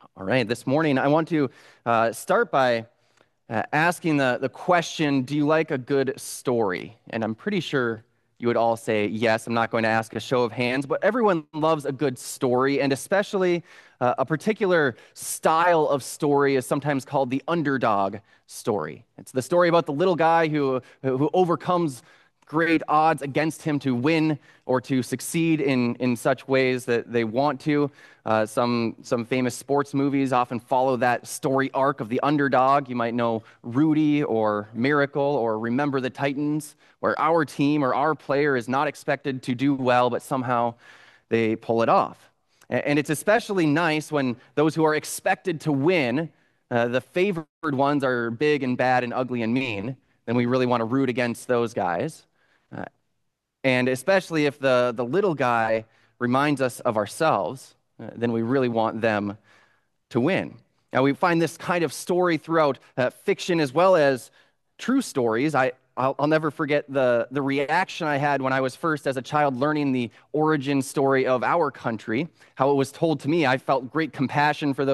All right, this morning I want to start by asking the question, do you like a good story? And I'm pretty sure you would all say yes. I'm not going to ask a show of hands, but everyone loves a good story, and especially a particular style of story is sometimes called the underdog story. It's the story about the little guy who overcomes great odds against him to win or to succeed in such ways that they want to. Some famous sports movies often follow that story arc of the underdog. You might know Rudy or Miracle or Remember the Titans, where our team or our player is not expected to do well, but somehow they pull it off. And it's especially nice when those who are expected to win, the favored ones, are big and bad and ugly and mean. Then we really want to root against those guys. Uh, and especially if the little guy reminds us of ourselves, then we really want them to win. Now, we find this kind of story throughout fiction as well as true stories. I'll never forget the reaction I had when I was first, as a child, learning the origin story of our country, how it was told to me. I felt great compassion for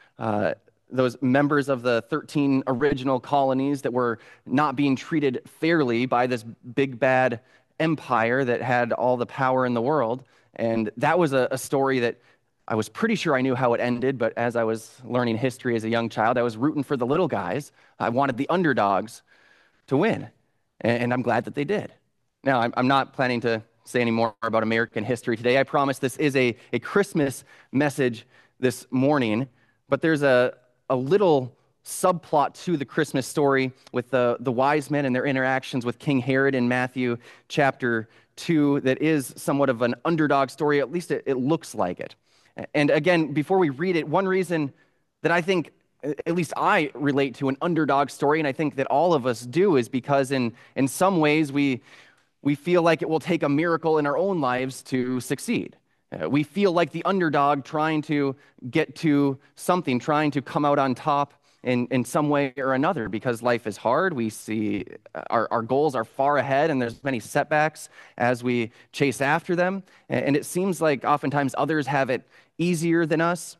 those members of the 13 original colonies that were not being treated fairly by this big bad empire that had all the power in the world. And that was a story that I was pretty sure I knew how it ended, but as I was learning history as a young child, I was rooting for the little guys. I wanted the underdogs to win, and I'm glad that they did. Now, I'm not planning to say any more about American history today. I promise this is a Christmas message this morning, but there's a little subplot to the Christmas story with the wise men and their interactions with King Herod in Matthew chapter 2 that is somewhat of an underdog story. At least it looks like it. And again, before we read it, one reason that I think, at least I relate to an underdog story, and I think that all of us do, is because in some ways we feel like it will take a miracle in our own lives to succeed. We feel like the underdog trying to get to something, trying to come out on top in some way or another, because life is hard. We see our goals are far ahead, and there's many setbacks as we chase after them. And it seems like oftentimes others have it easier than us.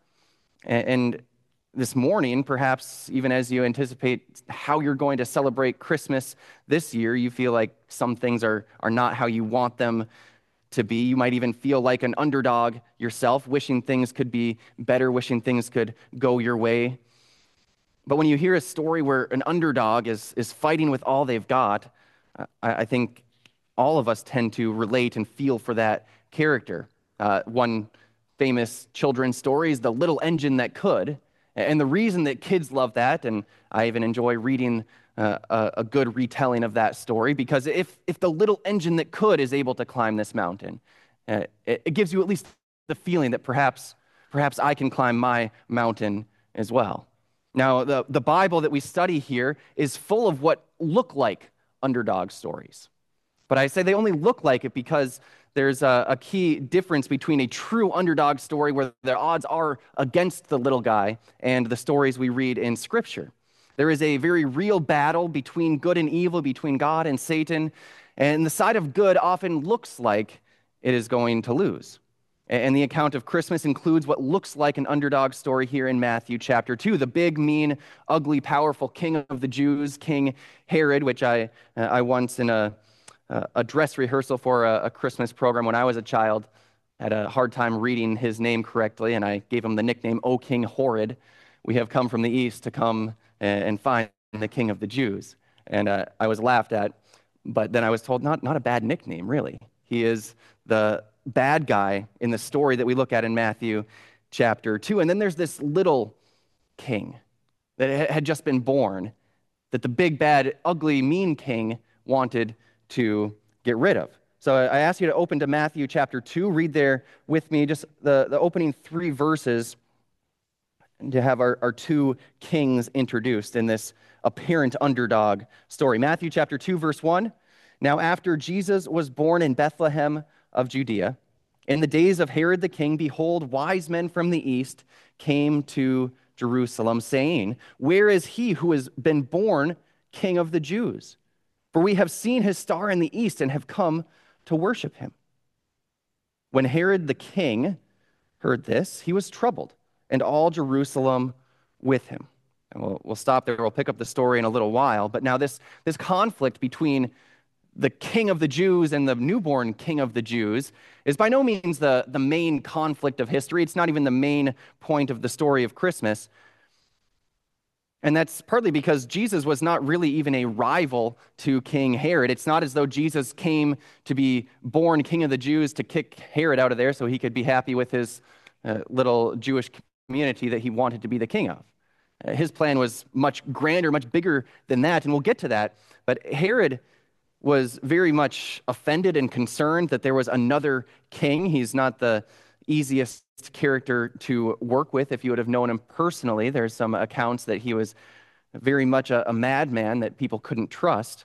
And this morning, perhaps even as you anticipate how you're going to celebrate Christmas this year, you feel like some things are not how you want them to be. You might even feel like an underdog yourself, wishing things could be better, wishing things could go your way. But when you hear a story where an underdog is fighting with all they've got, I think all of us tend to relate and feel for that character. One famous children's story is The Little Engine That Could. And the reason that kids love that, and I even enjoy reading a good retelling of that story, because if the little engine that could is able to climb this mountain, it gives you at least the feeling that perhaps I can climb my mountain as well. Now, the Bible that we study here is full of what look like underdog stories. But I say they only look like it because there's a key difference between a true underdog story where the odds are against the little guy and the stories we read in Scripture. There is a very real battle between good and evil, between God and Satan, and the side of good often looks like it is going to lose. And the account of Christmas includes what looks like an underdog story here in Matthew chapter 2. The big, mean, ugly, powerful king of the Jews, King Herod, which I once in a dress rehearsal for a Christmas program when I was a child had a hard time reading his name correctly, and I gave him the nickname, O King Horrid. We have come from the east to come and find the king of the Jews. And I was laughed at, but then I was told, not a bad nickname, really. He is the bad guy in the story that we look at in Matthew chapter 2. And then there's this little king that had just been born that the big, bad, ugly, mean king wanted to get rid of. So I ask you to open to Matthew chapter 2. Read there with me just the opening 3 verses to have our two kings introduced in this apparent underdog story. Matthew chapter 2, verse 1. Now after Jesus was born in Bethlehem of Judea, in the days of Herod the king, behold, wise men from the east came to Jerusalem, saying, where is he who has been born King of the Jews? For we have seen his star in the east and have come to worship him. When Herod the king heard this, he was troubled, and all Jerusalem with him. And we'll stop there. We'll pick up the story in a little while. But now this conflict between the king of the Jews and the newborn king of the Jews is by no means the main conflict of history. It's not even the main point of the story of Christmas. And that's partly because Jesus was not really even a rival to King Herod. It's not as though Jesus came to be born king of the Jews to kick Herod out of there so he could be happy with his little Jewish community that he wanted to be the king of. His plan was much grander, much bigger than that, and we'll get to that. But Herod was very much offended and concerned that there was another king. He's not the easiest character to work with if you would have known him personally. There's some accounts that he was very much a madman that people couldn't trust.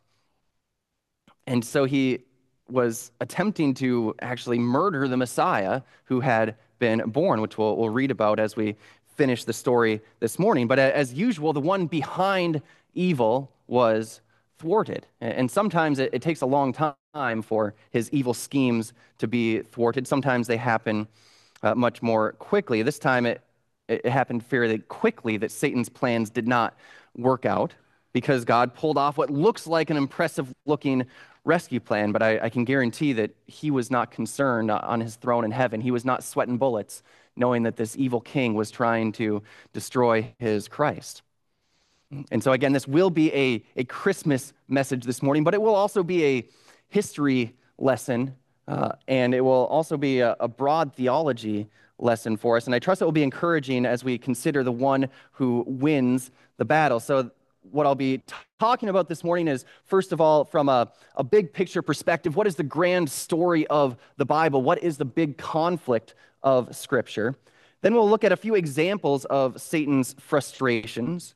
And so he was attempting to actually murder the Messiah who had been born, which we'll read about as we finish the story this morning. But as usual, the one behind evil was thwarted. And sometimes it takes a long time for his evil schemes to be thwarted. Sometimes they happen much more quickly. This time it happened fairly quickly that Satan's plans did not work out because God pulled off what looks like an impressive-looking rescue plan, but I can guarantee that he was not concerned on his throne in heaven. He was not sweating bullets knowing that this evil king was trying to destroy his Christ. And so again, this will be a Christmas message this morning, but it will also be a history lesson, and it will also be a broad theology lesson for us. And I trust it will be encouraging as we consider the one who wins the battle. So what I'll be talking about this morning is, first of all, from a big picture perspective, what is the grand story of the Bible? What is the big conflict of Scripture? Then we'll look at a few examples of Satan's frustrations.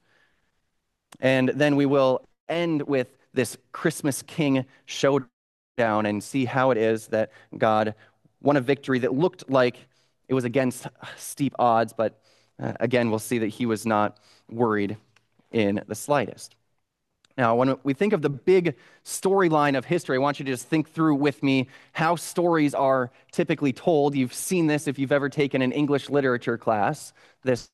And then we will end with this Christmas King showdown and see how it is that God won a victory that looked like it was against steep odds, but again, we'll see that he was not worried in the slightest. Now, when we think of the big storyline of history, I want you to just think through with me how stories are typically told. You've seen this if you've ever taken an English literature class, this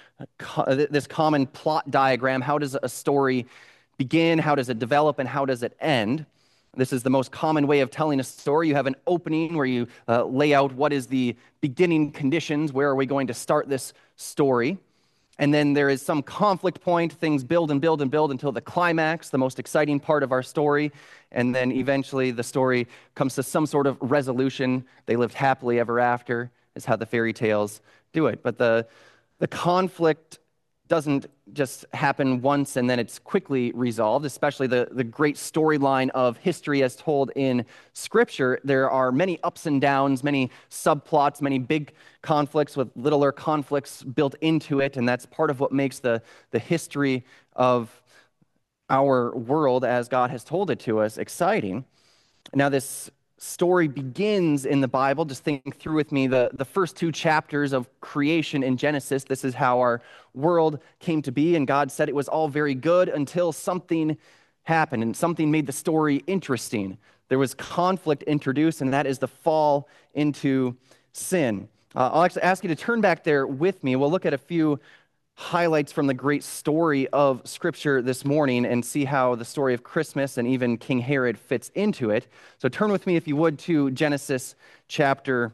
common plot diagram. How does a story begin? How does it develop? And how does it end? This is the most common way of telling a story. You have an opening where you lay out what is the beginning conditions, where are we going to start this story. And then there is some conflict point. Things build and build and build until the climax, the most exciting part of our story. And then eventually the story comes to some sort of resolution. They lived happily ever after, is how the fairy tales do it. But the conflict doesn't just happen once and then it's quickly resolved, especially the great storyline of history as told in Scripture. There are many ups and downs, many subplots, many big conflicts with littler conflicts built into it, and that's part of what makes the history of our world as God has told it to us exciting. Now, this story begins in the Bible. Just think through with me the first two chapters of creation in Genesis. This is how our world came to be, and God said it was all very good until something happened, and something made the story interesting. There was conflict introduced, and that is the fall into sin. I'll actually ask you to turn back there with me. We'll look at a few highlights from the great story of Scripture this morning and see how the story of Christmas and even King Herod fits into it. So turn with me, if you would, to Genesis chapter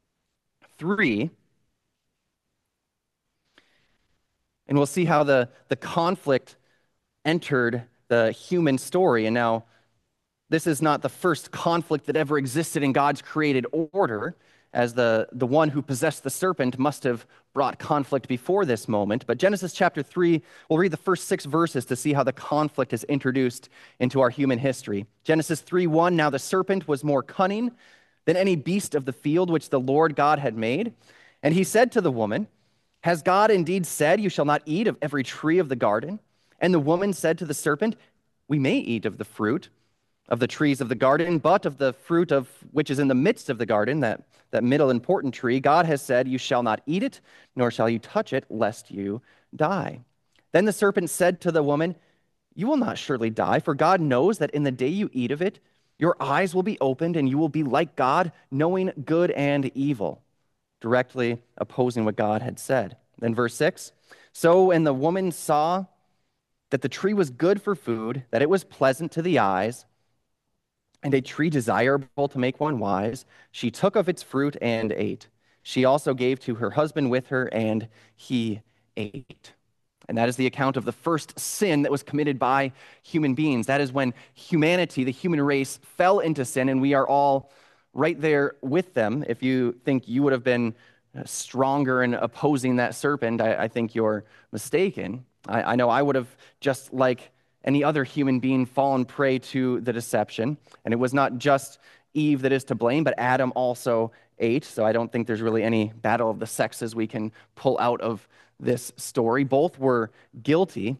3. And we'll see how the conflict entered the human story. And now, this is not the first conflict that ever existed in God's created order, as the one who possessed the serpent must have brought conflict before this moment. But Genesis chapter 3, we'll read the first 6 verses to see how the conflict is introduced into our human history. Genesis 3:1, now the serpent was more cunning than any beast of the field which the Lord God had made. And he said to the woman, has God indeed said, you shall not eat of every tree of the garden? And the woman said to the serpent, we may eat of the fruit of the trees of the garden, but of the fruit of which is in the midst of the garden, that middle important tree, God has said, you shall not eat it, nor shall you touch it, lest you die. Then the serpent said to the woman, you will not surely die, for God knows that in the day you eat of it, your eyes will be opened, and you will be like God, knowing good and evil, directly opposing what God had said. Then verse 6, so when the woman saw that the tree was good for food, that it was pleasant to the eyes, and a tree desirable to make one wise, she took of its fruit and ate. She also gave to her husband with her, and he ate. And that is the account of the first sin that was committed by human beings. That is when humanity, the human race, fell into sin, and we are all right there with them. If you think you would have been stronger in opposing that serpent, I think you're mistaken. I know I would have, just like any other human being, fallen prey to the deception. And it was not just Eve that is to blame, but Adam also ate. So I don't think there's really any battle of the sexes we can pull out of this story. Both were guilty.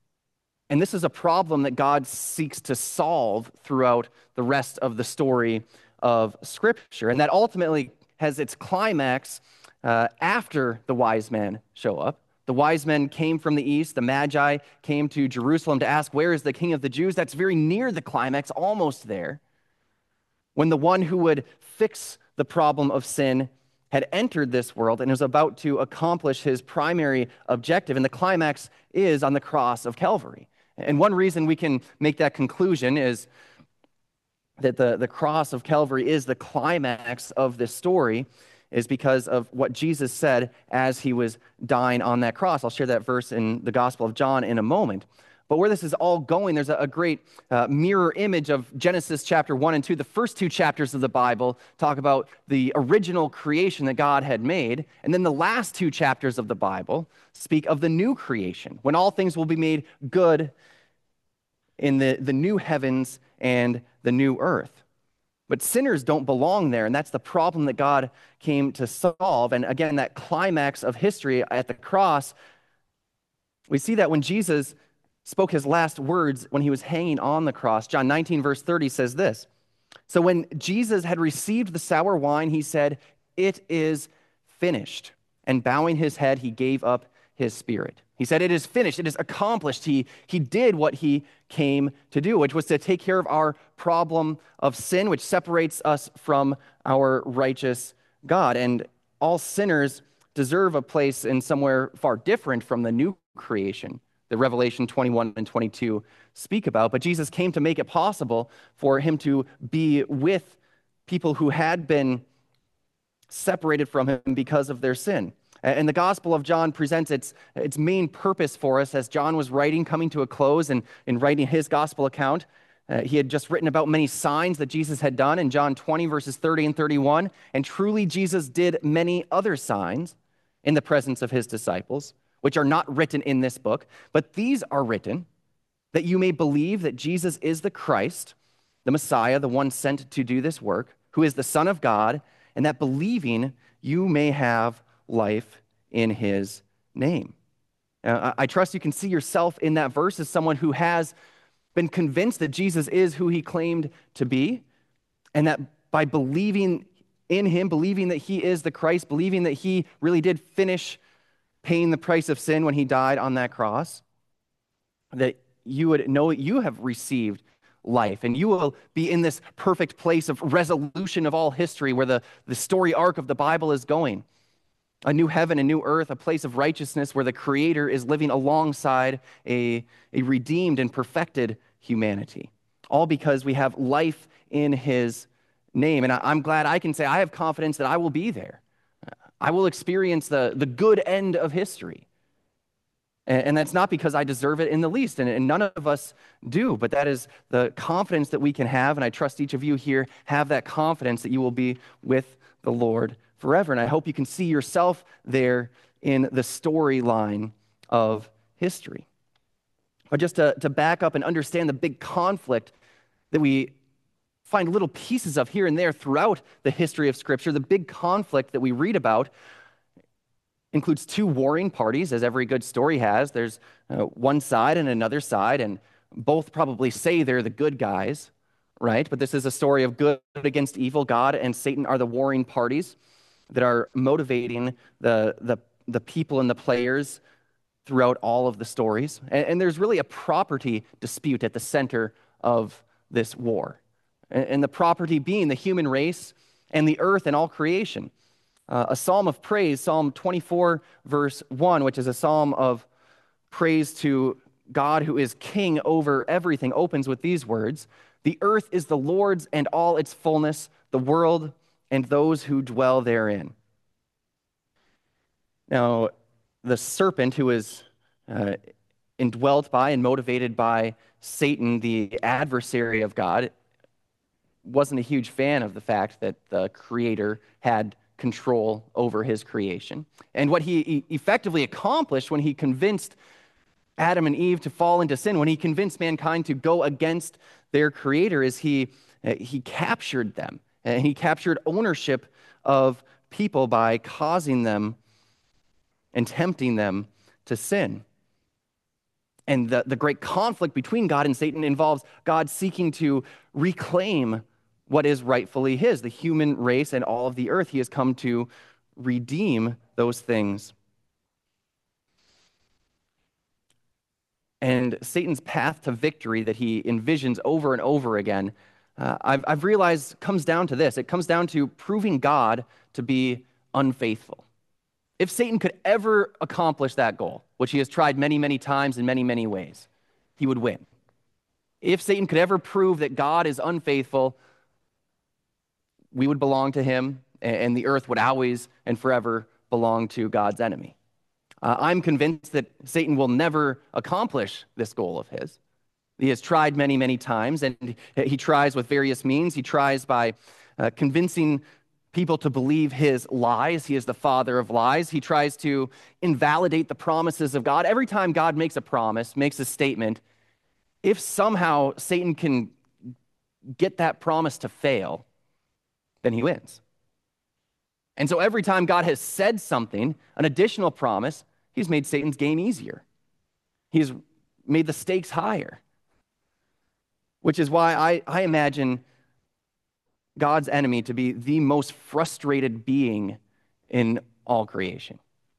And this is a problem that God seeks to solve throughout the rest of the story of Scripture. And that ultimately has its climax after the wise men show up. The wise men came from the east. The Magi came to Jerusalem to ask, where is the King of the Jews? That's very near the climax, almost there, when the one who would fix the problem of sin had entered this world and was about to accomplish his primary objective. And the climax is on the cross of Calvary. And one reason we can make that conclusion is that the cross of Calvary is the climax of this story, is because of what Jesus said as he was dying on that cross. I'll share that verse in the Gospel of John in a moment. But where this is all going, there's a great mirror image of Genesis chapter 1 and 2. The first two chapters of the Bible talk about the original creation that God had made. And then the last two chapters of the Bible speak of the new creation, when all things will be made good in the new heavens and the new earth. But sinners don't belong there, and that's the problem that God came to solve. And again, that climax of history at the cross, we see that when Jesus spoke his last words when he was hanging on the cross. John 19, verse 30 says this, so when Jesus had received the sour wine, he said, it is finished. And bowing his head, he gave up his spirit. He said, it is finished. It is accomplished. He did what he came to do, which was to take care of our problem of sin, which separates us from our righteous God. And all sinners deserve a place in somewhere far different from the new creation that Revelation 21 and 22 speak about. But Jesus came to make it possible for him to be with people who had been separated from him because of their sin. And the Gospel of John presents its main purpose for us as John was writing, coming to a close, and in writing his Gospel account. He had just written about many signs that Jesus had done in John 20, verses 30 and 31. And truly, Jesus did many other signs in the presence of his disciples, which are not written in this book. But these are written that you may believe that Jesus is the Christ, the Messiah, the one sent to do this work, who is the Son of God, and that believing you may have life in his name. I trust you can see yourself in that verse as someone who has been convinced that Jesus is who he claimed to be, and that by believing in him, believing that he is the Christ, believing that he really did finish paying the price of sin when he died on that cross, that you would know that you have received life, and you will be in this perfect place of resolution of all history where the story arc of the Bible is going. A new heaven, a new earth, a place of righteousness where the Creator is living alongside a redeemed and perfected humanity. All because we have life in his name. And I'm glad I can say I have confidence that I will be there. I will experience the good end of history. And that's not because I deserve it in the least, and none of us do, but that is the confidence that we can have, and I trust each of you here have that confidence that you will be with the Lord forever. And I hope you can see yourself there in the storyline of history. But just to back up and understand the big conflict that we find little pieces of here and there throughout the history of Scripture, the big conflict that we read about includes two warring parties, as every good story has. There's one side and another side, and both probably say they're the good guys, right? But this is a story of good against evil. God and Satan are the warring parties that are motivating the people and the players throughout all of the stories. And there's really a property dispute at the center of this war. And the property being the human race and the earth and all creation. a psalm of praise, Psalm 24, verse 1, which is a psalm of praise to God who is king over everything, opens with these words: "The earth is the Lord's and all its fullness, the world and those who dwell therein." Now, the serpent who is indwelt by and motivated by Satan, the adversary of God, wasn't a huge fan of the fact that the Creator had control over his creation. And what he effectively accomplished when he convinced Adam and Eve to fall into sin, when he convinced mankind to go against their Creator, is he captured them. And he captured ownership of people by causing them and tempting them to sin. And the great conflict between God and Satan involves God seeking to reclaim what is rightfully his, the human race and all of the earth. He has come to redeem those things. And Satan's path to victory that he envisions over and over again, I've realized comes down to this. It comes down to proving God to be unfaithful. If Satan could ever accomplish that goal, which he has tried many, many times in many, many ways, he would win. If Satan could ever prove that God is unfaithful, we would belong to him, and the earth would always and forever belong to God's enemy. I'm convinced that Satan will never accomplish this goal of his. He has tried many, many times, and he tries with various means. He tries by convincing people to believe his lies. He is the father of lies. He tries to invalidate the promises of God. Every time God makes a promise, makes a statement, if somehow Satan can get that promise to fail, then he wins. And so every time God has said something, an additional promise, he's made Satan's game easier. He's made the stakes higher, which is why I imagine God's enemy to be the most frustrated being in all creation.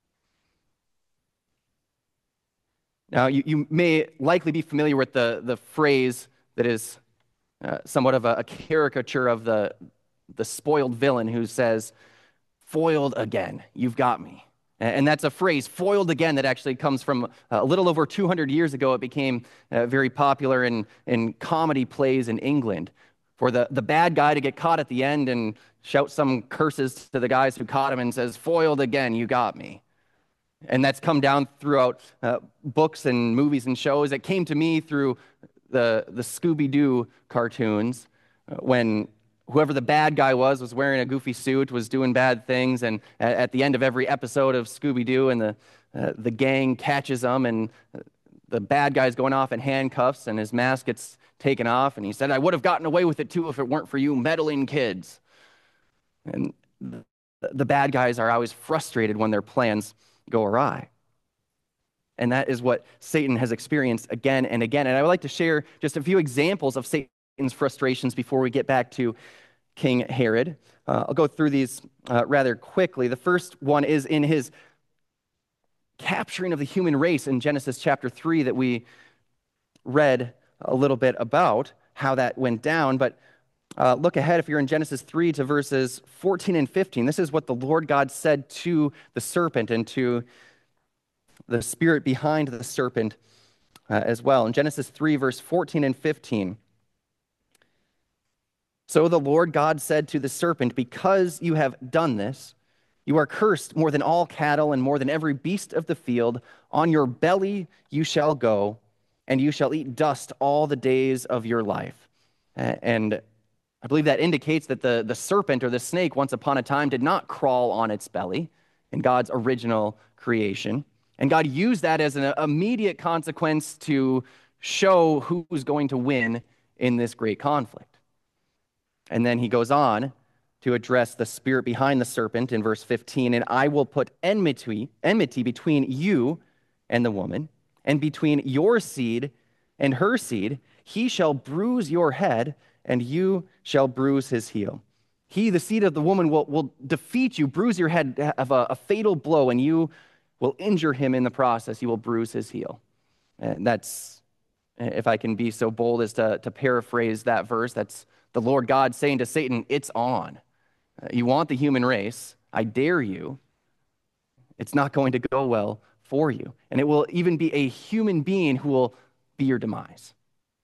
Now, you may likely be familiar with the phrase that is somewhat of a caricature of the spoiled villain who says, "Foiled again, you've got me." And that's a phrase, "foiled again," that actually comes from a little over 200 years ago. It became very popular in comedy plays in England, for the bad guy to get caught at the end and shout some curses to the guys who caught him and says, "Foiled again, you got me." And that's come down throughout books and movies and shows. It came to me through the Scooby-Doo cartoons, when whoever the bad guy was wearing a goofy suit, was doing bad things, and at the end of every episode of Scooby-Doo, and the gang catches him, and the bad guy's going off in handcuffs, and his mask gets taken off, and he said, "I would have gotten away with it too if it weren't for you meddling kids." And the bad guys are always frustrated when their plans go awry. And that is what Satan has experienced again and again. And I would like to share just a few examples of Satan's frustrations before we get back to King Herod. I'll go through these rather quickly. The first one is in his capturing of the human race in Genesis chapter 3 that we read a little bit about how that went down. But look ahead, if you're in Genesis 3, to verses 14 and 15. This is what the Lord God said to the serpent and to the spirit behind the serpent as well. In Genesis 3, verse 14 and 15. "So the Lord God said to the serpent, 'Because you have done this, you are cursed more than all cattle and more than every beast of the field. On your belly you shall go, and you shall eat dust all the days of your life.'" And I believe that indicates that the serpent or the snake once upon a time did not crawl on its belly in God's original creation. And God used that as an immediate consequence to show who's going to win in this great conflict. And then he goes on to address the spirit behind the serpent in verse 15, "And I will put enmity between you and the woman, and between your seed and her seed. He shall bruise your head, and you shall bruise his heel. He, the seed of the woman, will defeat you, bruise your head, have a fatal blow, and you will injure him in the process. You will bruise his heel." And that's, if I can be so bold as to paraphrase that verse, that's the Lord God saying to Satan, "It's on. You want the human race. I dare you, it's not going to go well for you. And it will even be a human being who will be your demise.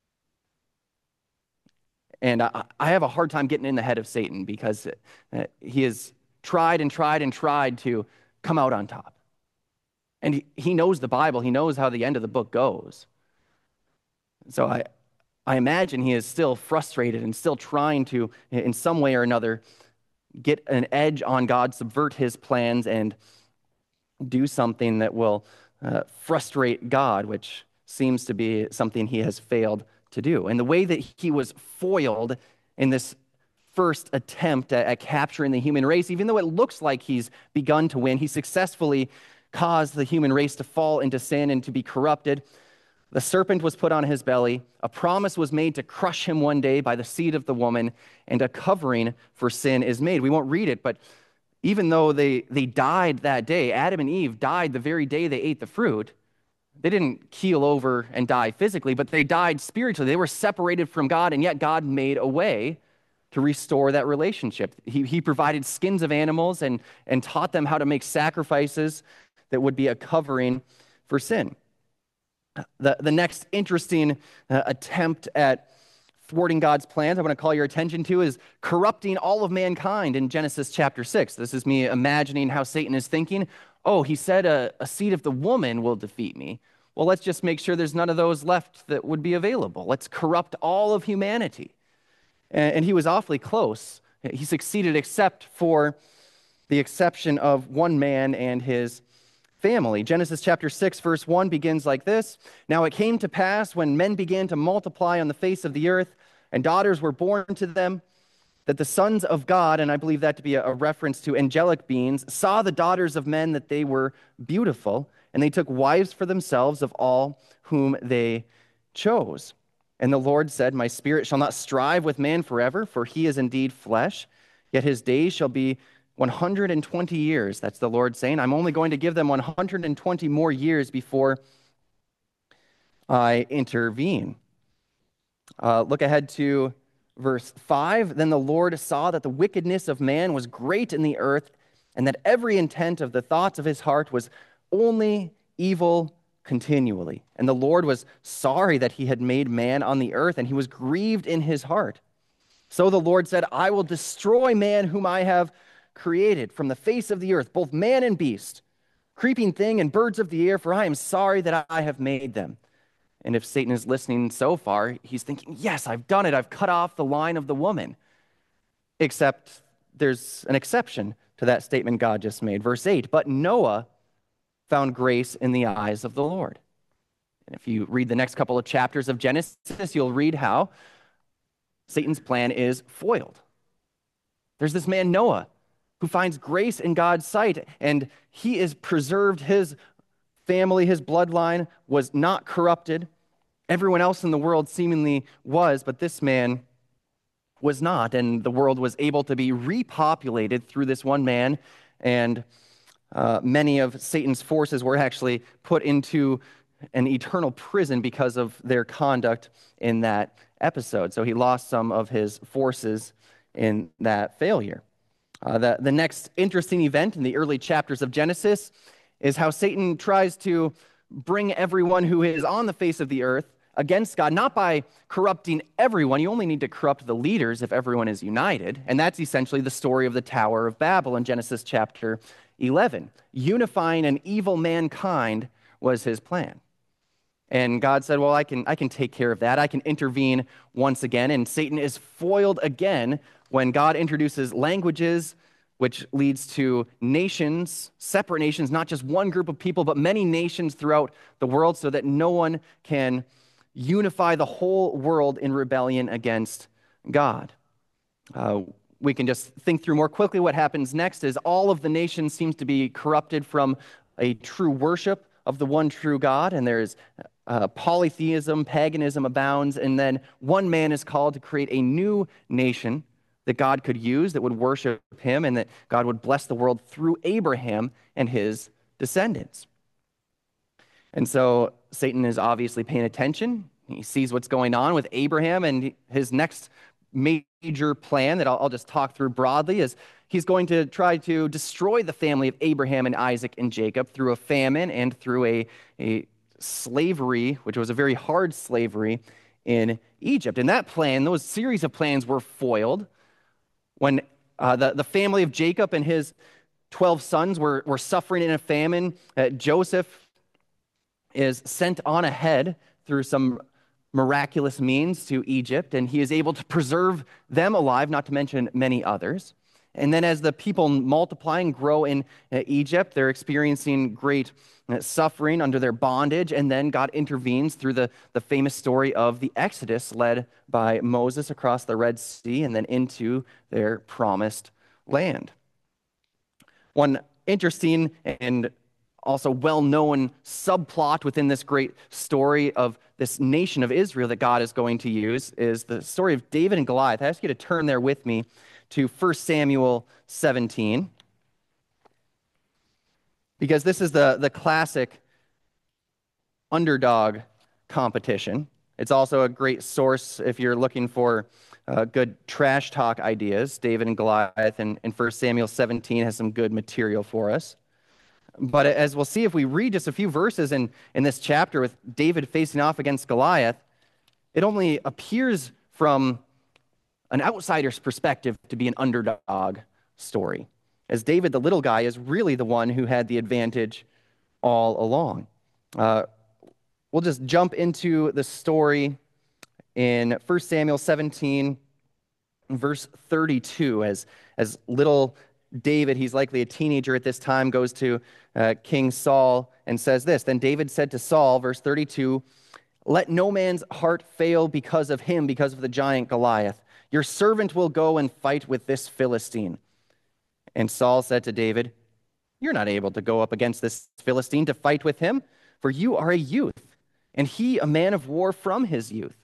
And I have a hard time getting in the head of Satan because he has tried and tried and tried to come out on top. And he knows the Bible. He knows how the end of the book goes. So I imagine he is still frustrated and still trying to, in some way or another, get an edge on God, subvert his plans, and do something that will frustrate God, which seems to be something he has failed to do. And the way that he was foiled in this first attempt at capturing the human race, even though it looks like he's begun to win, he successfully caused the human race to fall into sin and to be corrupted. The serpent was put on his belly. A promise was made to crush him one day by the seed of the woman, and a covering for sin is made. We won't read it, but even though they died that day, Adam and Eve died the very day they ate the fruit. They didn't keel over and die physically, but they died spiritually. They were separated from God, and yet God made a way to restore that relationship. He provided skins of animals and taught them how to make sacrifices that would be a covering for sin. The next interesting attempt at thwarting God's plans I want to call your attention to is corrupting all of mankind in Genesis chapter 6. This is me imagining how Satan is thinking. Oh, he said a seed of the woman will defeat me. Well, let's just make sure there's none of those left that would be available. Let's corrupt all of humanity. And he was awfully close. He succeeded except for the exception of one man and his family. Genesis chapter 6, verse 1 begins like this. Now it came to pass when men began to multiply on the face of the earth, and daughters were born to them, that the sons of God, and I believe that to be a reference to angelic beings, saw the daughters of men that they were beautiful, and they took wives for themselves of all whom they chose. And the Lord said, My spirit shall not strive with man forever, for he is indeed flesh, yet his days shall be 120 years. That's the Lord saying, I'm only going to give them 120 more years before I intervene. Look ahead to verse 5. Then the Lord saw that the wickedness of man was great in the earth, and that every intent of the thoughts of his heart was only evil continually. And the Lord was sorry that he had made man on the earth, and he was grieved in his heart. So the Lord said, I will destroy man whom I have created from the face of the earth, both man and beast, creeping thing and birds of the air, for I am sorry that I have made them. And if Satan is listening so far, he's thinking, yes, I've done it. I've cut off the line of the woman. Except there's an exception to that statement God just made. Verse 8, but Noah found grace in the eyes of the Lord. And if you read the next couple of chapters of Genesis, you'll read how Satan's plan is foiled. There's this man Noah who finds grace in God's sight, and he is preserved. His family, his bloodline was not corrupted. Everyone else in the world seemingly was, but this man was not, and the world was able to be repopulated through this one man, and many of Satan's forces were actually put into an eternal prison because of their conduct in that episode. So he lost some of his forces in that failure. The next interesting event in the early chapters of Genesis is how Satan tries to bring everyone who is on the face of the earth against God, not by corrupting everyone. You only need to corrupt the leaders if everyone is united. And that's essentially the story of the Tower of Babel in Genesis chapter 11. Unifying an evil mankind was his plan. And God said, well, I can take care of that. I can intervene once again. And Satan is foiled again when God introduces languages, which leads to nations, separate nations, not just one group of people, but many nations throughout the world, so that no one can unify the whole world in rebellion against God. We can just think through more quickly what happens next is all of the nations seems to be corrupted from a true worship of the one true God, and there's polytheism, paganism abounds, and then one man is called to create a new nation that God could use, that would worship him, and that God would bless the world through Abraham and his descendants. And so Satan is obviously paying attention. He sees what's going on with Abraham, and his next major plan that I'll just talk through broadly is he's going to try to destroy the family of Abraham and Isaac and Jacob through a famine and through a slavery, which was a very hard slavery in Egypt. And that plan, those series of plans were foiled when the family of Jacob and his 12 sons were suffering in a famine. Joseph is sent on ahead through some miraculous means to Egypt, and he is able to preserve them alive, not to mention many others. And then as the people multiply and grow in Egypt, they're experiencing great suffering under their bondage, and then God intervenes through the famous story of the Exodus led by Moses across the Red Sea and then into their promised land. One interesting and also well-known subplot within this great story of this nation of Israel that God is going to use is the story of David and Goliath. I ask you to turn there with me to 1 Samuel 17, because this is the classic underdog competition. It's also a great source if you're looking for good trash talk ideas. David and Goliath in 1 Samuel 17 has some good material for us. But as we'll see, if we read just a few verses in this chapter with David facing off against Goliath, it only appears from an outsider's perspective to be an underdog story, as David, the little guy, is really the one who had the advantage all along. We'll just jump into the story in 1 Samuel 17, verse 32, as little David, he's likely a teenager at this time, goes to King Saul and says this. Then David said to Saul, verse 32, "Let no man's heart fail because of him, because of the giant Goliath. Your servant will go and fight with this Philistine." And Saul said to David, "You're not able to go up against this Philistine to fight with him, for you are a youth, and he a man of war from his youth."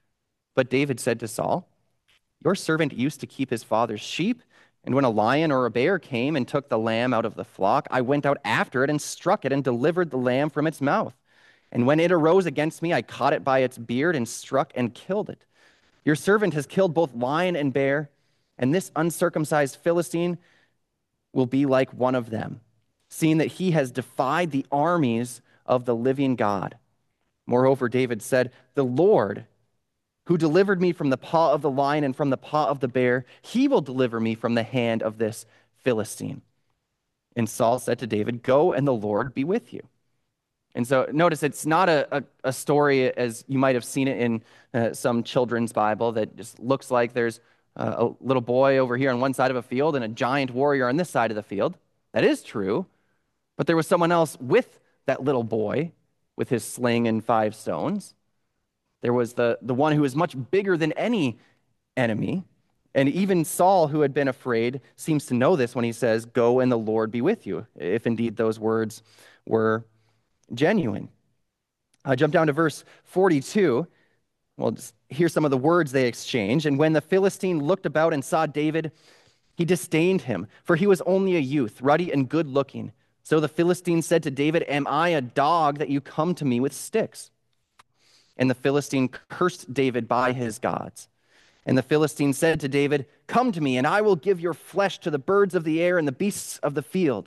But David said to Saul, "Your servant used to keep his father's sheep, and when a lion or a bear came and took the lamb out of the flock, I went out after it and struck it and delivered the lamb from its mouth. And when it arose against me, I caught it by its beard and struck and killed it. Your servant has killed both lion and bear, and this uncircumcised Philistine will be like one of them, seeing that he has defied the armies of the living God." Moreover, David said, "The Lord, who delivered me from the paw of the lion and from the paw of the bear, he will deliver me from the hand of this Philistine." And Saul said to David, "Go, and the Lord be with you." And so notice it's not a story as you might have seen it in some children's Bible that just looks like there's a little boy over here on one side of a field and a giant warrior on this side of the field. That is true, but there was someone else with that little boy with his sling and 5 stones. There was the one who was much bigger than any enemy. And even Saul, who had been afraid, seems to know this when he says, "Go and the Lord be with you," if indeed those words were genuine. Jump down to verse 42. Well, just hear some of the words they exchange. "And when the Philistine looked about and saw David, he disdained him, for he was only a youth, ruddy and good looking. So the Philistine said to David, 'Am I a dog that you come to me with sticks?' And the Philistine cursed David by his gods. And the Philistine said to David, 'Come to me, and I will give your flesh to the birds of the air and the beasts of the field.'"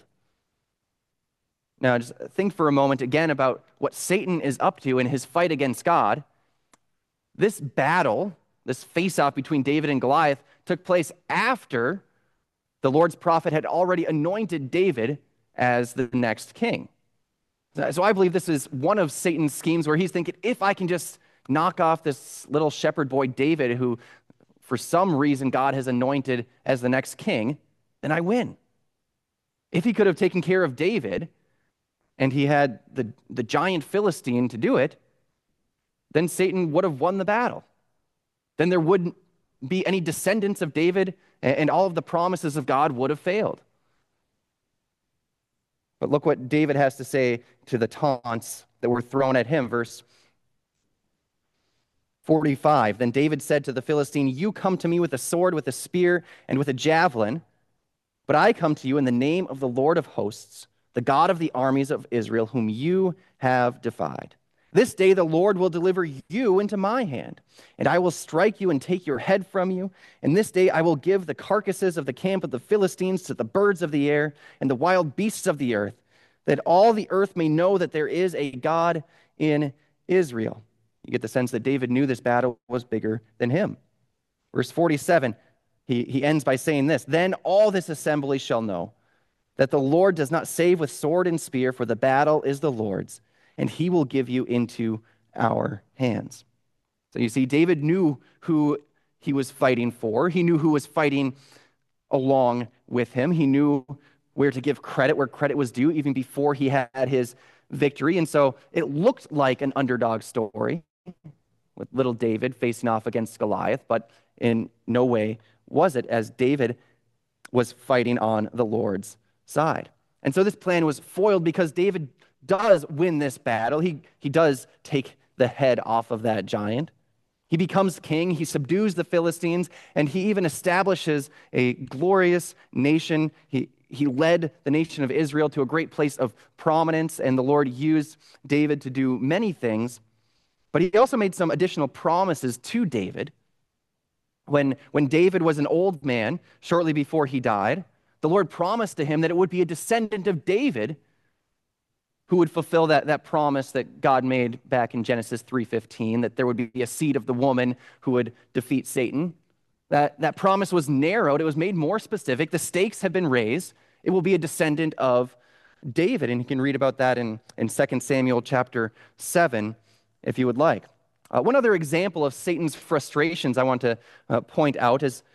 Now, just think for a moment again about what Satan is up to in his fight against God. This battle, this face-off between David and Goliath, took place after the Lord's prophet had already anointed David as the next king. So I believe this is one of Satan's schemes where he's thinking, if I can just knock off this little shepherd boy David, who for some reason God has anointed as the next king, then I win. If he could have taken care of David and he had the giant Philistine to do it, then Satan would have won the battle. Then there wouldn't be any descendants of David, and all of the promises of God would have failed. But look what David has to say to the taunts that were thrown at him. Verse 45, "Then David said to the Philistine, 'You come to me with a sword, with a spear, and with a javelin, but I come to you in the name of the Lord of hosts, the God of the armies of Israel, whom you have defied. This day the Lord will deliver you into my hand, and I will strike you and take your head from you. And this day I will give the carcasses of the camp of the Philistines to the birds of the air and the wild beasts of the earth, that all the earth may know that there is a God in Israel. You get the sense that David knew this battle was bigger than him. Verse 47, he ends by saying this, "Then all this assembly shall know that the Lord does not save with sword and spear, for the battle is the Lord's, and he will give you into our hands." So you see, David knew who he was fighting for. He knew who was fighting along with him. He knew where to give credit, where credit was due, even before he had his victory. And so it looked like an underdog story with little David facing off against Goliath, but in no way was it, as David was fighting on the Lord's side. And so this plan was foiled because David does win this battle. He does take the head off of that giant. He becomes king, he subdues the Philistines, and he even establishes a glorious nation. He led the nation of Israel to a great place of prominence, and the Lord used David to do many things. But he also made some additional promises to David. When David was an old man, shortly before he died, the Lord promised to him that it would be a descendant of David who would fulfill that promise that God made back in Genesis 3:15, that there would be a seed of the woman who would defeat Satan. That promise was narrowed. It was made more specific. The stakes have been raised. It will be a descendant of David. And you can read about that in 2 Samuel chapter 7, if you would like. One other example of Satan's frustrations I want to point out is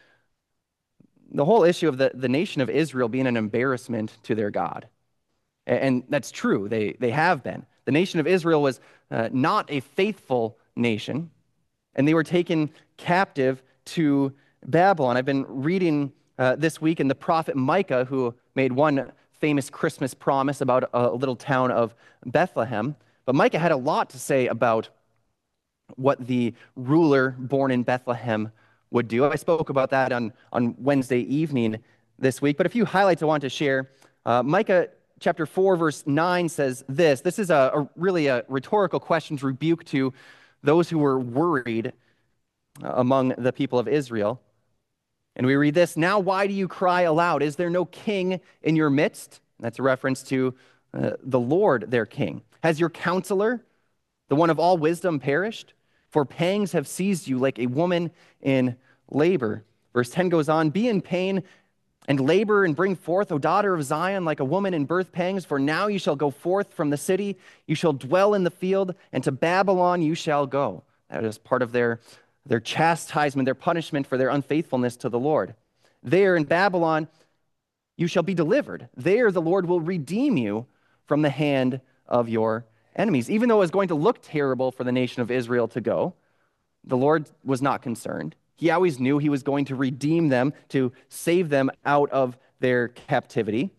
the whole issue of the nation of Israel being an embarrassment to their God. And that's true. They have been. The nation of Israel was not a faithful nation, and they were taken captive to Babylon. I've been reading this week in the prophet Micah, who made one famous Christmas promise about a little town of Bethlehem. But Micah had a lot to say about what the ruler born in Bethlehem would do. I spoke about that on Wednesday evening this week. But a few highlights I want to share. Micah chapter 4, verse 9 says this. This is really a rhetorical question's rebuke to those who were worried among the people of Israel. And we read this, "Now why do you cry aloud? Is there no king in your midst?" That's a reference to the Lord, their king. "Has your counselor, the one of all wisdom, perished? For pangs have seized you like a woman in labor." Verse 10 goes on, "Be in pain and labor and bring forth, O daughter of Zion, like a woman in birth pangs. For now you shall go forth from the city, you shall dwell in the field, and to Babylon you shall go." That is part of their chastisement, their punishment for their unfaithfulness to the Lord. "There in Babylon you shall be delivered. There the Lord will redeem you from the hand of your enemies." Even though it was going to look terrible for the nation of Israel to go, the Lord was not concerned. He always knew he was going to redeem them, to save them out of their captivity.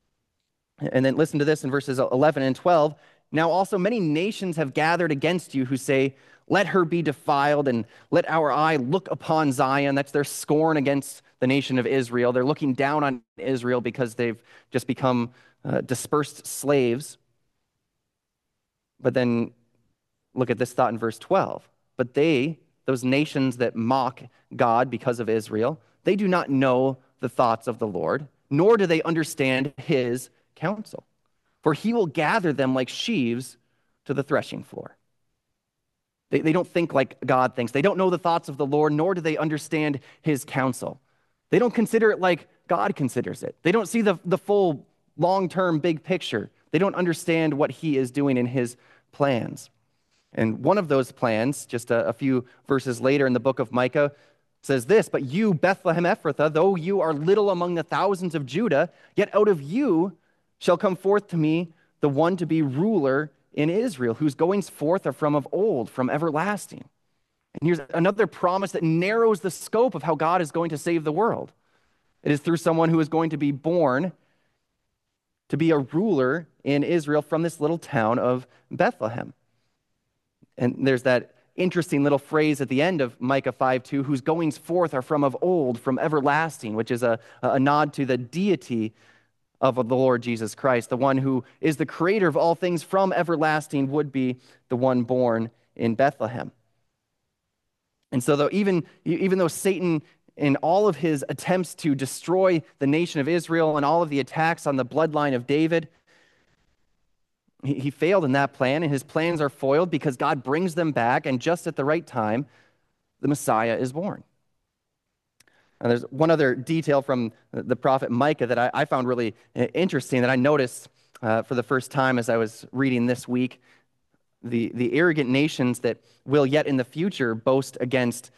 And then listen to this in verses 11 and 12. "Now also many nations have gathered against you who say, 'Let her be defiled, and let our eye look upon Zion.'" That's their scorn against the nation of Israel. They're looking down on Israel because they've just become dispersed slaves. But then look at this thought in verse 12. "But those nations that mock God because of Israel, they do not know the thoughts of the Lord, nor do they understand his counsel. For he will gather them like sheaves to the threshing floor." They don't think like God thinks. They don't know the thoughts of the Lord, nor do they understand his counsel. They don't consider it like God considers it. They don't see the full long-term big picture. They don't understand what he is doing in his plans. And one of those plans, just a few verses later in the book of Micah, says this, "But you, Bethlehem Ephrathah, though you are little among the thousands of Judah, yet out of you shall come forth to me the one to be ruler in Israel, whose goings forth are from of old, from everlasting." And here's another promise that narrows the scope of how God is going to save the world. It is through someone who is going to be born to be a ruler in Israel from this little town of Bethlehem. And there's that interesting little phrase at the end of Micah 5:2, "whose goings forth are from of old, from everlasting," which is a nod to the deity of the Lord Jesus Christ. The one who is the creator of all things from everlasting would be the one born in Bethlehem. And so even though Satan, in all of his attempts to destroy the nation of Israel and all of the attacks on the bloodline of David, he failed in that plan, and his plans are foiled because God brings them back, and just at the right time, the Messiah is born. Now, there's one other detail from the prophet Micah that I found really interesting that I noticed for the first time as I was reading this week. The arrogant nations that will yet in the future boast against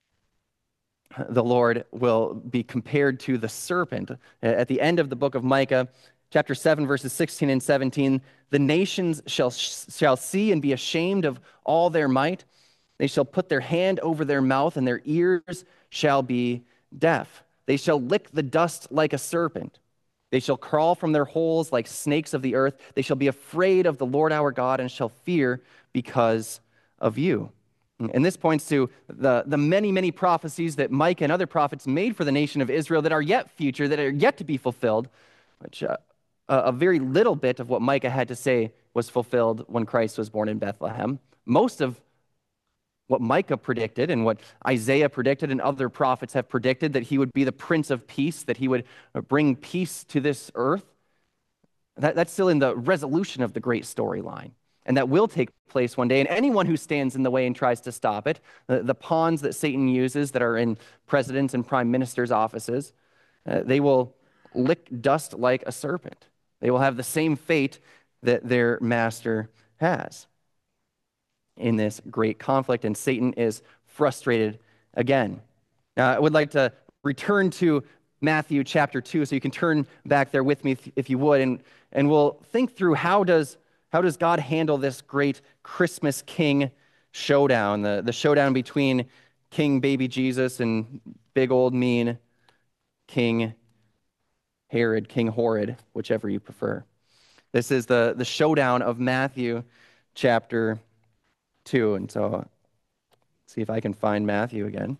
the Lord will be compared to the serpent. At the end of the book of Micah, chapter 7, verses 16 and 17, the nations shall see and be ashamed of all their might. They shall put their hand over their mouth, and their ears shall be deaf. They shall lick the dust like a serpent. They shall crawl from their holes like snakes of the earth. They shall be afraid of the Lord our God and shall fear because of you. And this points to the many, many prophecies that Micah and other prophets made for the nation of Israel that are yet future, that are yet to be fulfilled, which a very little bit of what Micah had to say was fulfilled when Christ was born in Bethlehem. Most of what Micah predicted and what Isaiah predicted and other prophets have predicted, that he would be the Prince of Peace, that he would bring peace to this earth, that's still in the resolution of the great storyline. And that will take place one day. And anyone who stands in the way and tries to stop it, the pawns that Satan uses that are in presidents and prime ministers' offices, they will lick dust like a serpent. They will have the same fate that their master has in this great conflict, and Satan is frustrated again. Now, I would like to return to Matthew chapter 2, so you can turn back there with me if you would, and we'll think through how does God handle this great Christmas King showdown, the showdown between King baby Jesus and big old mean King Herod, King Horrid, whichever you prefer. This is the showdown of Matthew chapter 2. And so let's see if I can find Matthew again.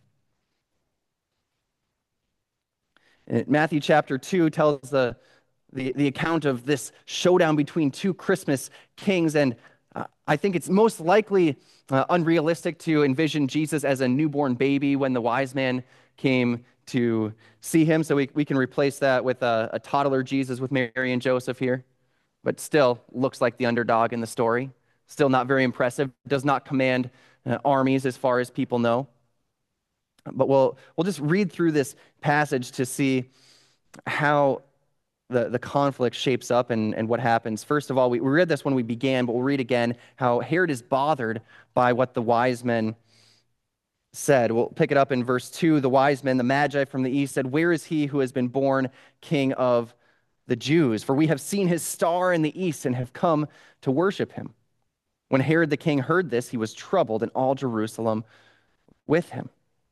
Matthew chapter 2 tells the account of this showdown between two Christmas kings, and I think it's most likely unrealistic to envision Jesus as a newborn baby when the wise man came to see him, so we can replace that with a toddler Jesus with Mary and Joseph here, but still looks like the underdog in the story. Still not very impressive, does not command armies as far as people know. But we'll just read through this passage to see how the conflict shapes up and what happens. First of all, we read this when we began, but we'll read again how Herod is bothered by what the wise men said. We'll pick it up in verse 2. The wise men, the Magi from the east, said, "Where is he who has been born King of the Jews? For we have seen his star in the east and have come to worship him." When Herod the king heard this, he was troubled, and all Jerusalem with him.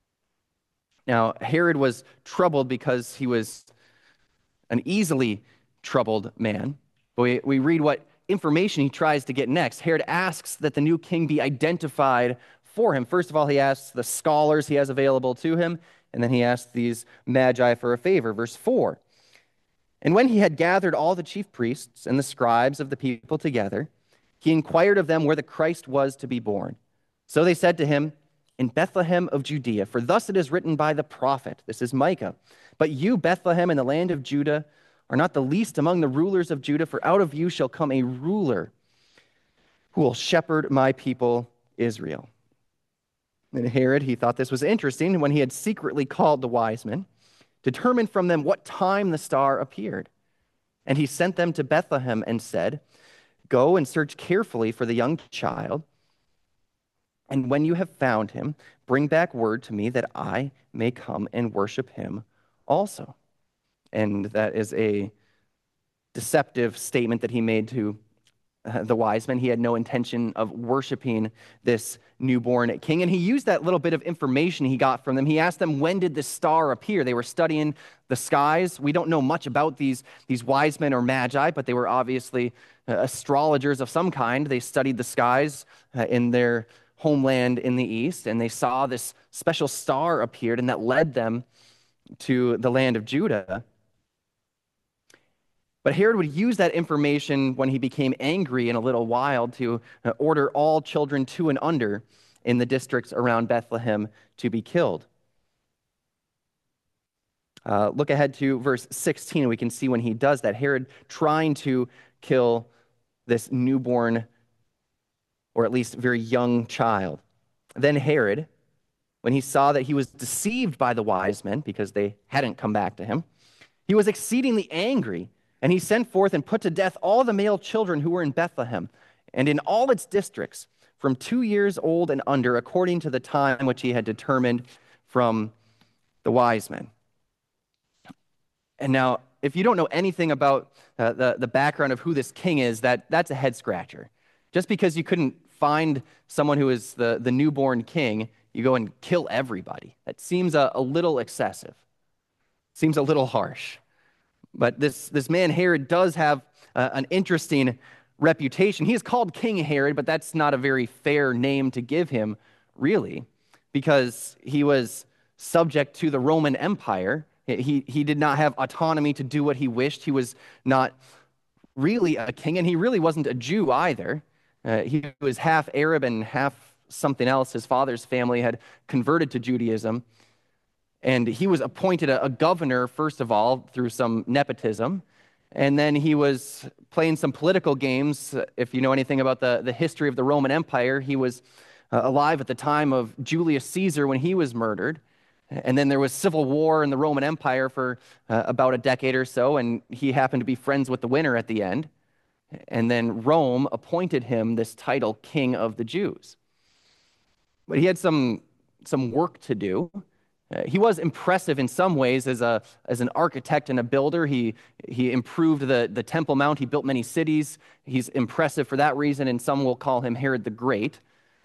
Now, Herod was troubled because he was an easily troubled man. But we read what information he tries to get next. Herod asks that the new king be identified for him. First of all, he asks the scholars he has available to him, and then he asks these magi for a favor. Verse 4, "And when he had gathered all the chief priests and the scribes of the people together, he inquired of them where the Christ was to be born. So they said to him, 'In Bethlehem of Judea, for thus it is written by the prophet,'" this is Micah, "'But you, Bethlehem, in the land of Judah, are not the least among the rulers of Judah, for out of you shall come a ruler who will shepherd my people Israel.'" And Herod, he thought this was interesting when he had secretly called the wise men, determined from them what time the star appeared. And he sent them to Bethlehem and said, "Go and search carefully for the young child, and when you have found him, bring back word to me that I may come and worship him also." And that is a deceptive statement that he made to the wise men. He had no intention of worshiping this newborn king. And he used that little bit of information he got from them. He asked them, when did the star appear? They were studying the skies. We don't know much about these wise men or magi, but they were obviously astrologers of some kind. They studied the skies in their homeland in the east, and they saw this special star appeared, and that led them to the land of Judah. But Herod would use that information when he became angry in a little while to order all children 2 and under in the districts around Bethlehem to be killed. Look ahead to verse 16, and we can see when he does that. Herod trying to kill this newborn, or at least very young child. Then Herod, when he saw that he was deceived by the wise men because they hadn't come back to him, he was exceedingly angry, and he sent forth and put to death all the male children who were in Bethlehem and in all its districts from 2 years old and under, according to the time which he had determined from the wise men. And now, if you don't know anything about the background of who this king is, that's a head scratcher. Just because you couldn't find someone who is the newborn king, you go and kill everybody. That seems a little excessive. Seems a little harsh. But this man Herod does have an interesting reputation. He is called King Herod, but that's not a very fair name to give him, really, because he was subject to the Roman Empire. He did not have autonomy to do what he wished. He was not really a king, and he really wasn't a Jew either. He was half Arab and half something else. His father's family had converted to Judaism, and he was appointed a governor, first of all, through some nepotism, and then he was playing some political games. If you know anything about the history of the Roman Empire, he was alive at the time of Julius Caesar when he was murdered. And then there was civil war in the Roman Empire for about a decade or so, and he happened to be friends with the winner at the end. And then Rome appointed him this title, King of the Jews. But he had some work to do. He was impressive in some ways as an architect and a builder. He improved the Temple Mount. He built many cities. He's impressive for that reason, and some will call him Herod the Great.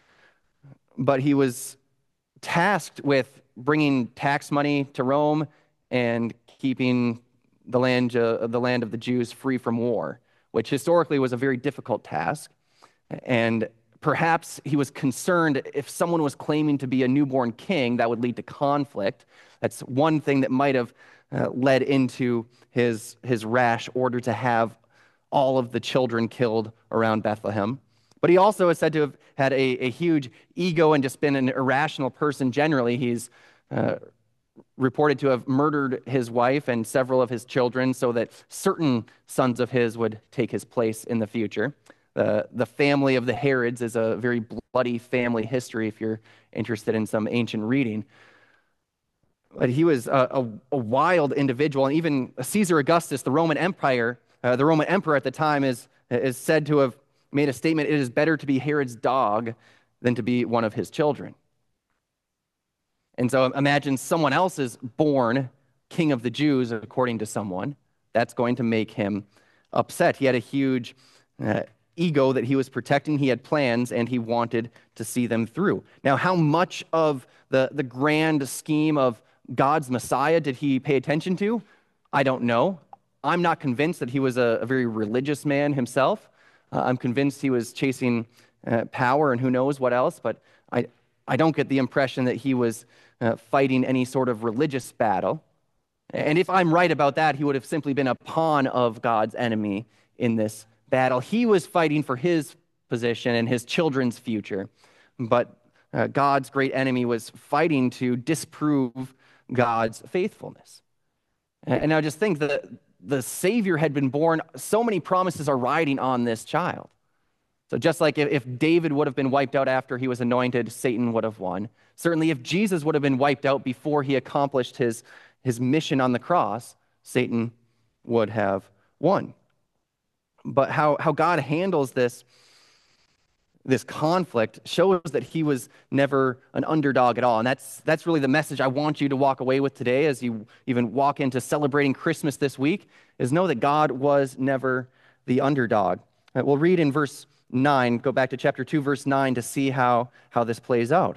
But he was tasked with bringing tax money to Rome and keeping the land of the Jews free from war, which historically was a very difficult task. And perhaps he was concerned if someone was claiming to be a newborn king, that would lead to conflict. That's one thing that might have led into his rash order to have all of the children killed around Bethlehem. But he also is said to have had a huge ego and just been an irrational person generally. He's reported to have murdered his wife and several of his children so that certain sons of his would take his place in the future. The family of the Herods is a very bloody family history if you're interested in some ancient reading. But he was a wild individual, and even Caesar Augustus, the Roman emperor at the time, is said to have made a statement, "It is better to be Herod's dog than to be one of his children." And so imagine someone else is born king of the Jews, according to someone. That's going to make him upset. He had a huge ego that he was protecting. He had plans, and he wanted to see them through. Now, how much of the grand scheme of God's Messiah did he pay attention to? I don't know. I'm not convinced that he was a very religious man himself. I'm convinced he was chasing power and who knows what else, but I don't get the impression that he was fighting any sort of religious battle. And if I'm right about that, he would have simply been a pawn of God's enemy in this battle. He was fighting for his position and his children's future, but God's great enemy was fighting to disprove God's faithfulness. And now just think that the Savior had been born. So many promises are riding on this child. So just like if David would have been wiped out after he was anointed, Satan would have won. Certainly if Jesus would have been wiped out before he accomplished his mission on the cross, Satan would have won. But how God handles this conflict shows that he was never an underdog at all. And that's really the message I want you to walk away with today as you even walk into celebrating Christmas this week, is know that God was never the underdog. We'll read in verse 9, go back to chapter 2, verse 9 to see how this plays out.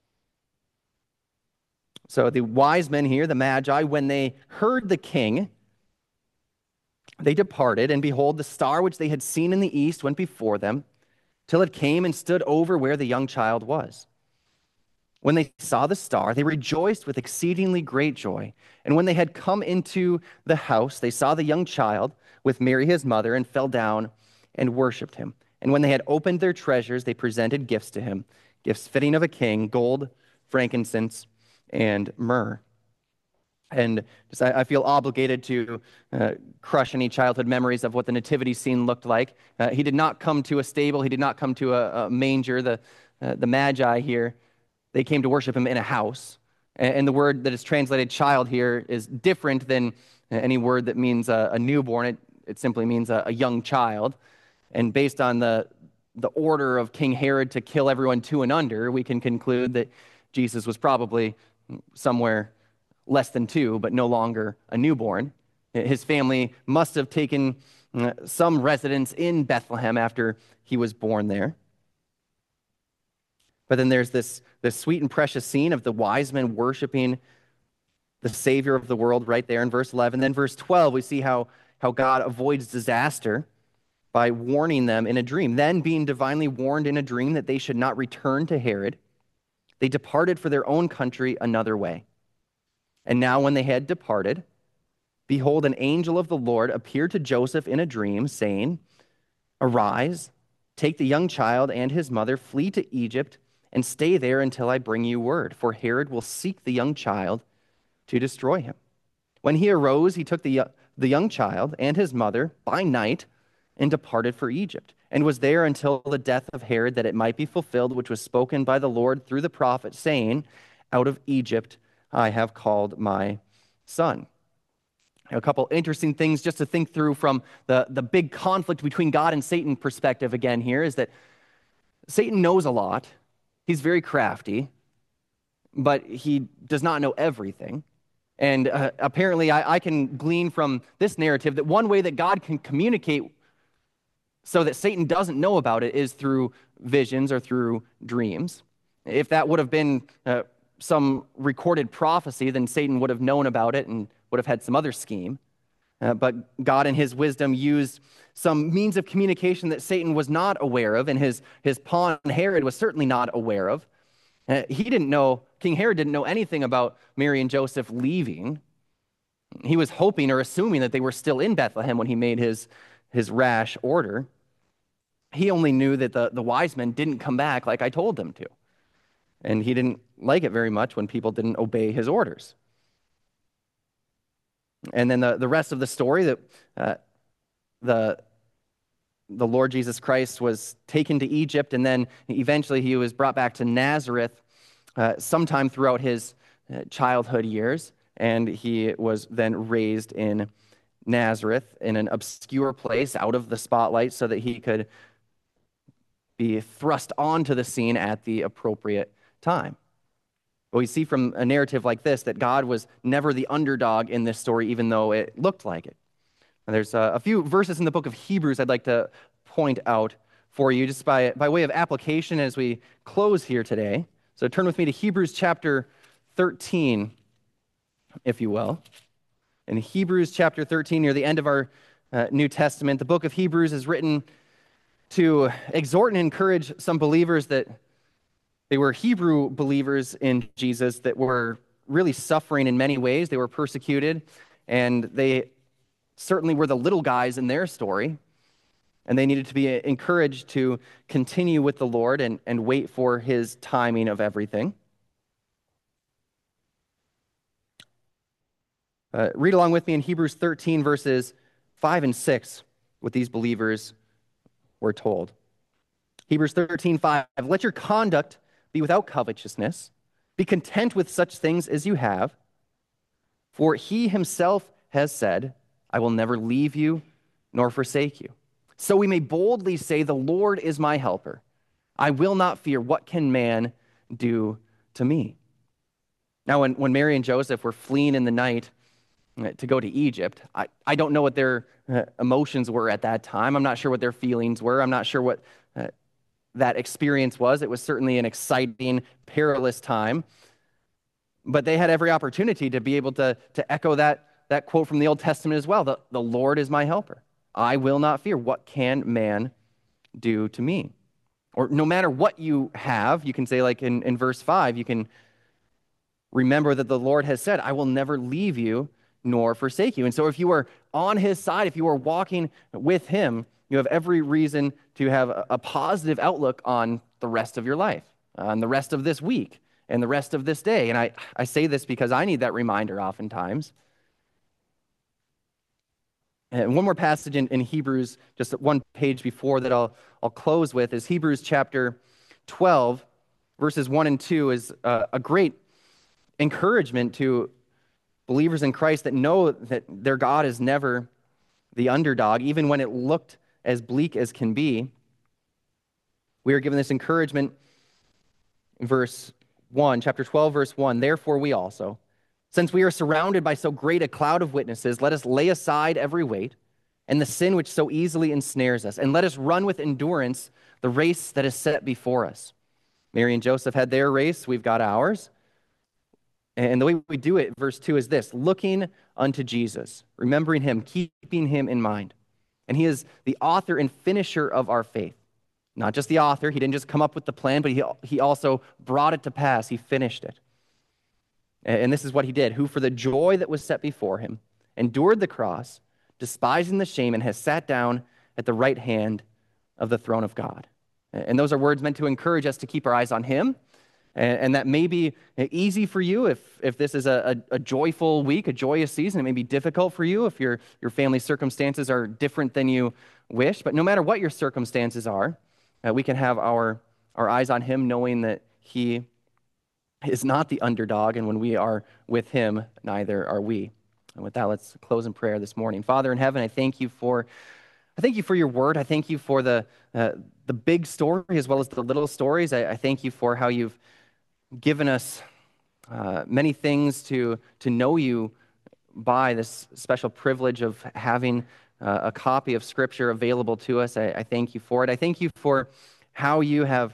So the wise men here, the Magi, when they heard the king, they departed, and behold, the star which they had seen in the east went before them, till it came and stood over where the young child was. When they saw the star, they rejoiced with exceedingly great joy. And when they had come into the house, they saw the young child with Mary his mother and fell down and worshipped him. And when they had opened their treasures, they presented gifts to him, gifts fitting of a king, gold, frankincense, and myrrh. And just, I feel obligated to crush any childhood memories of what the nativity scene looked like. He did not come to a stable. He did not come to a manger. The Magi here, they came to worship him in a house. And the word that is translated child here is different than any word that means a newborn. It simply means a young child. And based on the order of King Herod to kill everyone 2 and under, we can conclude that Jesus was probably somewhere less than 2, but no longer a newborn. His family must have taken some residence in Bethlehem after he was born there. But then there's this sweet and precious scene of the wise men worshiping the Savior of the world right there in verse 11. Then verse 12, we see how God avoids disaster by warning them in a dream. Then, being divinely warned in a dream that they should not return to Herod, they departed for their own country another way. And now when they had departed, behold, an angel of the Lord appeared to Joseph in a dream, saying, Arise, take the young child and his mother, flee to Egypt, and stay there until I bring you word, for Herod will seek the young child to destroy him. When he arose, he took the young child and his mother by night and departed for Egypt, and was there until the death of Herod, that it might be fulfilled, which was spoken by the Lord through the prophet, saying, Out of Egypt I have called my son. A couple interesting things just to think through from the big conflict between God and Satan perspective again here is that Satan knows a lot. He's very crafty, but he does not know everything. And apparently I can glean from this narrative that one way that God can communicate so that Satan doesn't know about it is through visions or through dreams. If that would have been some recorded prophecy, then Satan would have known about it and would have had some other scheme. But God in his wisdom used some means of communication that Satan was not aware of, and his pawn Herod was certainly not aware of. He didn't know, King Herod didn't know anything about Mary and Joseph leaving. He was hoping or assuming that they were still in Bethlehem when he made his rash order. He only knew that the wise men didn't come back like I told them to. And he didn't like it very much when people didn't obey his orders. And then the rest of the story, that the Lord Jesus Christ was taken to Egypt, and then eventually he was brought back to Nazareth sometime throughout his childhood years, and he was then raised in Nazareth in an obscure place out of the spotlight so that he could be thrust onto the scene at the appropriate time. But we see from a narrative like this that God was never the underdog in this story, even though it looked like it. And there's a few verses in the book of Hebrews I'd like to point out for you just by way of application as we close here today. So turn with me to Hebrews chapter 13, if you will. In Hebrews chapter 13, near the end of our New Testament, the book of Hebrews is written to exhort and encourage some believers that they were Hebrew believers in Jesus that were really suffering in many ways. They were persecuted, and they certainly were the little guys in their story, and they needed to be encouraged to continue with the Lord and wait for his timing of everything. Read along with me in Hebrews 13, verses 5 and 6, what these believers were told. Hebrews 13:5, let your conduct be without covetousness. Be content with such things as you have. For he himself has said, I will never leave you nor forsake you. So we may boldly say, the Lord is my helper. I will not fear. What can man do to me? Now, when Mary and Joseph were fleeing in the night to go to Egypt, I don't know what their emotions were at that time. I'm not sure what their feelings were. I'm not sure what that experience was. It was certainly an exciting, perilous time. But they had every opportunity to be able to echo that quote from the Old Testament as well. The Lord is my helper. I will not fear. What can man do to me? Or no matter what you have, you can say like in verse 5, you can remember that the Lord has said, I will never leave you nor forsake you. And so if you are on his side, if you are walking with him, you have every reason to have a positive outlook on the rest of your life, on the rest of this week, and the rest of this day. And I say this because I need that reminder oftentimes. And one more passage in Hebrews, just one page before that I'll close with, is Hebrews chapter 12, verses 1 and 2 is a great encouragement to believers in Christ that know that their God is never the underdog, even when it looked as bleak as can be. We are given this encouragement in verse 1, chapter 12, verse 1. Therefore we also, since we are surrounded by so great a cloud of witnesses, let us lay aside every weight and the sin which so easily ensnares us, and let us run with endurance the race that is set before us. Mary and Joseph had their race, we've got ours. And the way we do it, verse 2, is this: looking unto Jesus, remembering him, keeping him in mind. And he is the author and finisher of our faith. Not just the author, he didn't just come up with the plan, but he also brought it to pass. He finished it. And this is what he did: who for the joy that was set before him endured the cross, despising the shame, and has sat down at the right hand of the throne of God. And those are words meant to encourage us to keep our eyes on him. And that may be easy for you if this is a joyful week, a joyous season. It may be difficult for you if your family circumstances are different than you wish. But no matter what your circumstances are, we can have our eyes on him, knowing that he is not the underdog, and when we are with him, neither are we. And with that, let's close in prayer this morning. Father in heaven, I thank you for your word. I thank you for the big story as well as the little stories. I thank you for how you've given us many things to know you by, this special privilege of having a copy of Scripture available to us. I thank you for it. I thank you for how you have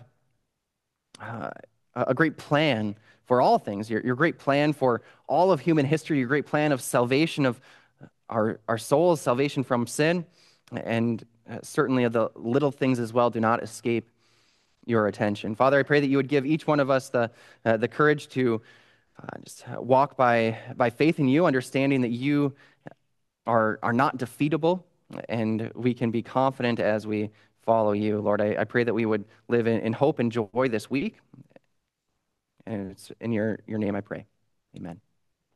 a great plan for all things, your great plan for all of human history, your great plan of salvation of our souls, salvation from sin, and certainly of the little things as well do not escape your attention. Father, I pray that you would give each one of us the courage to just walk by faith in you, understanding that you are not defeatable, and we can be confident as we follow you. Lord, I pray that we would live in hope and joy this week, and it's in your name I pray. Amen.